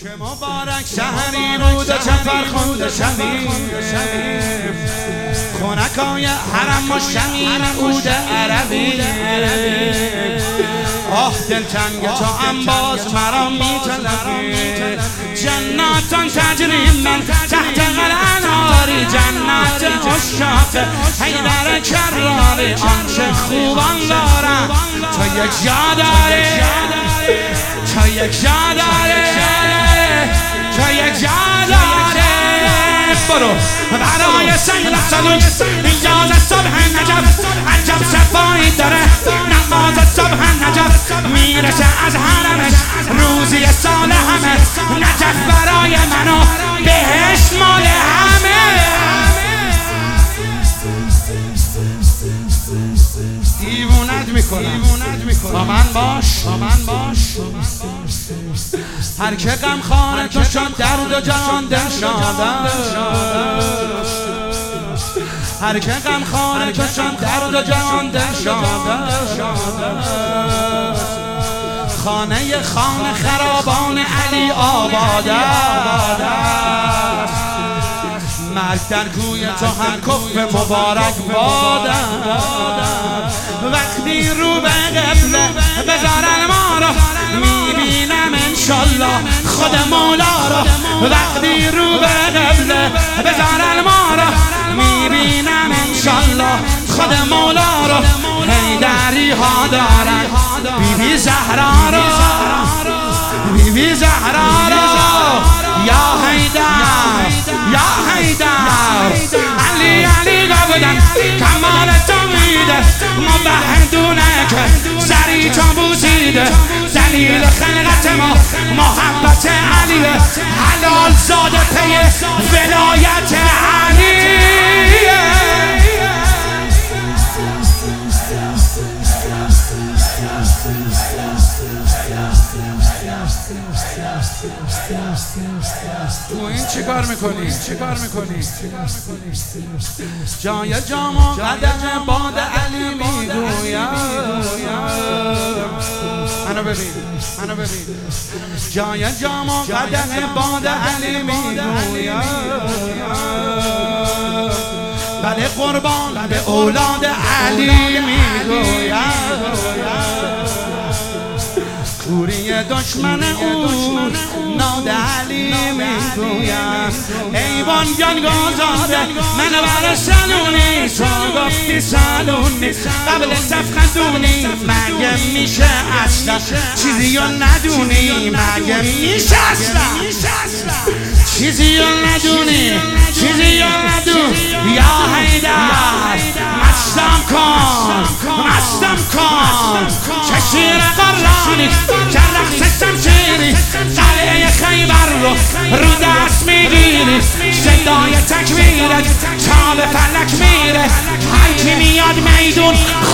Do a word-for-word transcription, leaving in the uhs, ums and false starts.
چه مبارک شهری بود و چه فرخنده شبی، خونکای حرم و شمیم عود عربی. آه دلتنگ تو انباز مرا میطلبی، جناتان تجری من تحت الانهاری، جنات عشاق حیدر کراری. آنچه خوبان دارم تو یک جا داری، تو یک جا داری، تو یک جا داری. برو برای سیل صدوق اینجا صبح نجف، عجب صفایی داره نماز صبح نجف، میرسه از حرمش روزی سال همه، نجف برای منو بهشت مال همه. دیوونت میکنم با من باش، با من باش. هر که غم خانه تو شد درد و جان دل شادم، هر که غم خانه تو شد درد و جان دل شادم. خانه خانه خرابان علی آباد است، مرگ در کوی تو هم کف مبارک باد است. وقتی رو به قبله بذارن ما را میبینم انشالله خود مولا را، وقتی رو به قبله بذارن ما را میبینم انشالله خود مولا را. حیدری ها دارن بیبی زهرا را، بیبی زهرا را. یا حیدر یا حیدر علی علی گفتن کمال تو میده، موحدونه که سری تو بوسیده. دلیل خلقت ما محبت علیه، حلال زاده پی ولایت علیه. تو این چیکار میکنی؟ چیکار میکنی؟ جای جام و قدم باد علی میگویم. منو ببین، منو ببین. جای جام و قدم باد علی میگویم. بله قربان به اولاد علی میگویم. کوری دشمن او ناد علی میگویم. ایوان جان گذاره من بر سلونی، تو گفتی سلونی قبل سفخدونی. مگه میشه اصلا چیزی رو ندونی؟ مگه میشه اصلا چیزی رو ندونی؟ چیزی رو ندونی؟ یا حیدر مستم کن، مستم کن. چه شیر قرانی که رقص شمشیری، قلعه خیبر رو رو دست میگیری. صدای تکبیرت تا به فلک میره، هر کی میاد میدون